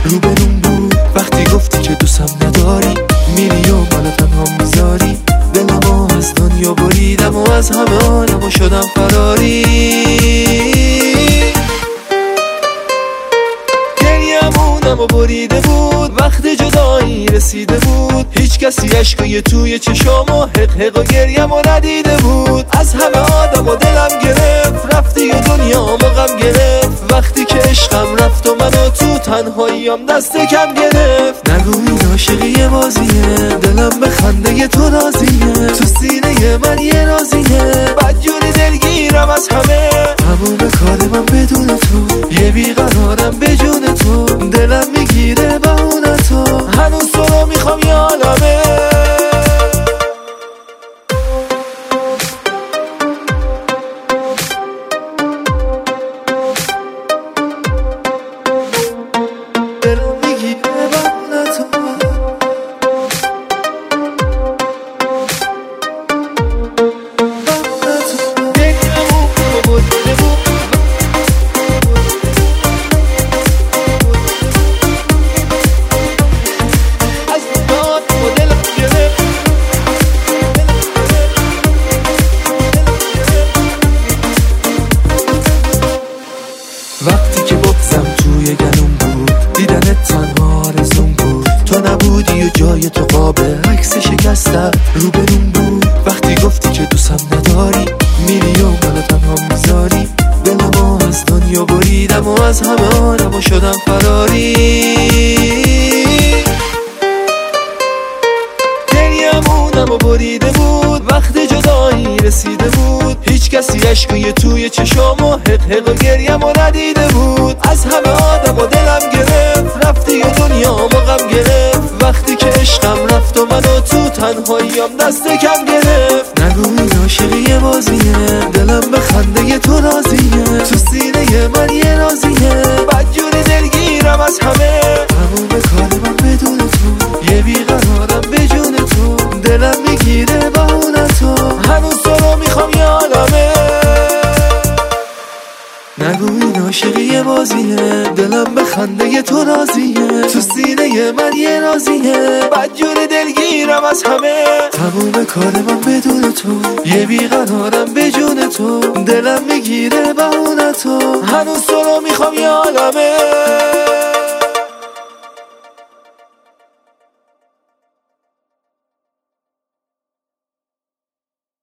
روبرون بود وقتی گفتی که دوستم نداری، میری و منو تنها میذاری. دلمو از دنیا بریدم و از همه عالمو شدم فراری. گریه‌مونمو بریده بود وقتی جدایی رسیده بود. هیچ کسی عشقای توی چشامو حق و گریه‌مو ندیده بود. از همه آدم و دلم گرفت، رفتی و دنیامو غم گرفت. وقتی که عشقم رفت و منو تو تنهاییم دست کم گرفت. نگو این عاشقی بازیه، دلم به خنده تو راضیه. تو سینه من یه رازیه، بدجوری دلگیرم از همه. تموم کار من بدون تو، یه بیقرارم به جون تو. دلم میگیره بهونه تو، هنوز تو رو میخوام یادمه. وقتی که بغضم توی گلوم بود، دیدنت تنها آرزوم بود. تو نبودی و جای تو قاب عکس شکستم روبرون بود. وقتی گفتی که دوستم نداری، میری و منو تنها میذاری. دلمو از دنیا بریدم و از همه عالمو شدم فراری. گریه‌مونمو بریده بود وقتی جدایی رسیده بود. هیچ کسی عشقای توی چشامو حق و گریه‌مو ندیده بود. از همه آدم و دلم گرفت، رفتی و دنیامو غم گرفت. وقتی که عشقم رفت و منو تو تنهاییم دست کم گرفت. نگو این عاشقی بازیه، دلم به خنده تو راضیه. تو سینه من یه رازیه، بدجوری دلگیرم از همه. تموم کار من بدون تو، یه بیقرارم به جون تو. دلم میگیره بهونه تو، هنوز تو رو میخوام یادمه. نگو این عاشقی بازیه، دلم به خنده تو راضیه. تو سینه من یه رازیه، بدجوری دلگیرم از همه. تموم کار من بدون تو، یه بیقرارم به جون تو. دلم میگیره بهونه تو، هنوز تو رو میخوام یادمه.